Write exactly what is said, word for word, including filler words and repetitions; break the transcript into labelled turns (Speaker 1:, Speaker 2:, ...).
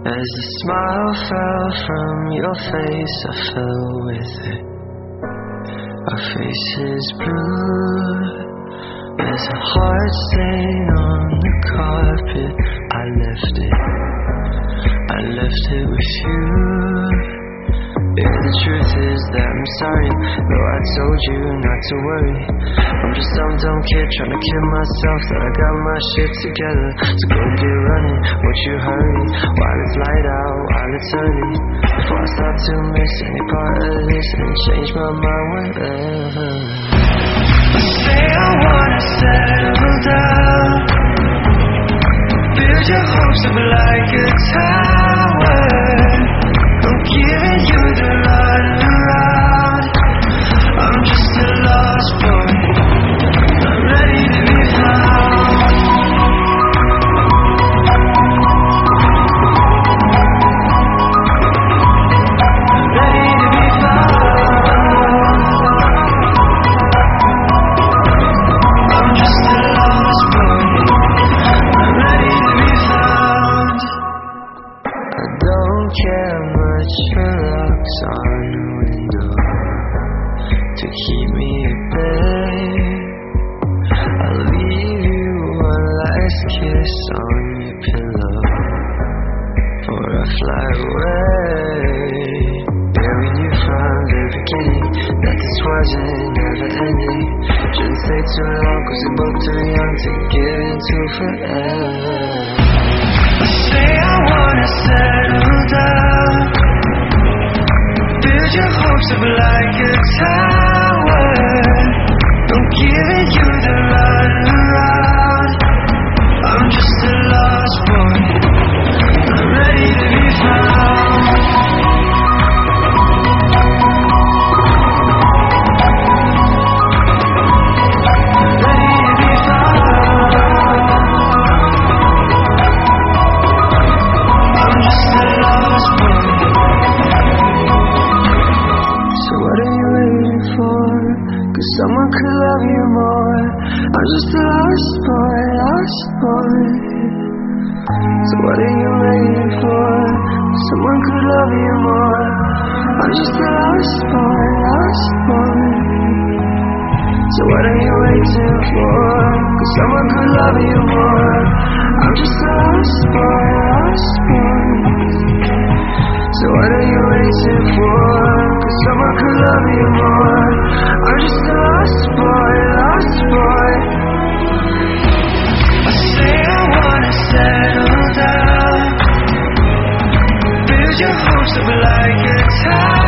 Speaker 1: As the smile fell from your face, I fell with it. Our faces blue. There's a heart stain on the carpet. I left it. I left it with you. Yeah, the truth is that I'm sorry, though I told you not to worry. I'm just some dumb kid trying to kid myself that I got my shit together. So go get running, won't you hurry? While it's light out, while it's early, before I start to miss any part of this and change my mind wherever. I say I wanna settle down, build your hopes up like a tower. I'm giving you the runaround. I'm just a lost boy, I'm ready to be found. Ready to be found. I'm just a lost boy, I'm ready to be found. I don't care much for locks on the window to keep me at bay. I'll leave you one last kiss on your pillow before I fly away. Yeah, we knew from the beginning that this wasn't never ending. Shouldn't stay too long cause we're both too young to give into forever. I say I wanna settle down, build your hopes up like a tower. I'm giving you the runaround. I'm just a lost boy, I'm ready to be found. Ready to be found. I'm just a lost boy. So what are you waiting for? Cause someone could love you more. I'm just a lost boy, lost boy. So what are you waiting for? Someone could love you more. I'm just a lost boy, lost boy. So what are you waiting for? Cause someone could love you more. I'm just a lost boy, lost boy. So what are you waiting for? Cause someone could love you more. I'm just a lost boy, lost boy. I say I wanna settle down, build your hopes up like a tower.